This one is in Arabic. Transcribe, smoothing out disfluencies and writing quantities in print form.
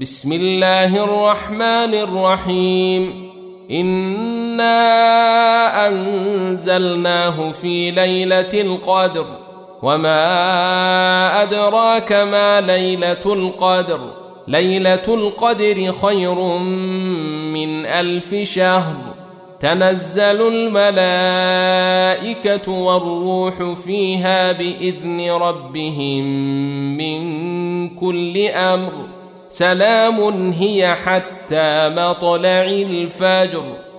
بسم الله الرحمن الرحيم إنا أنزلناه في ليلة القدر وما أدراك ما ليلة القدر ليلة القدر خير من 1000 شهر تنزل الملائكة والروح فيها بإذن ربهم من كل أمر سلام هي حتى مطلع الفجر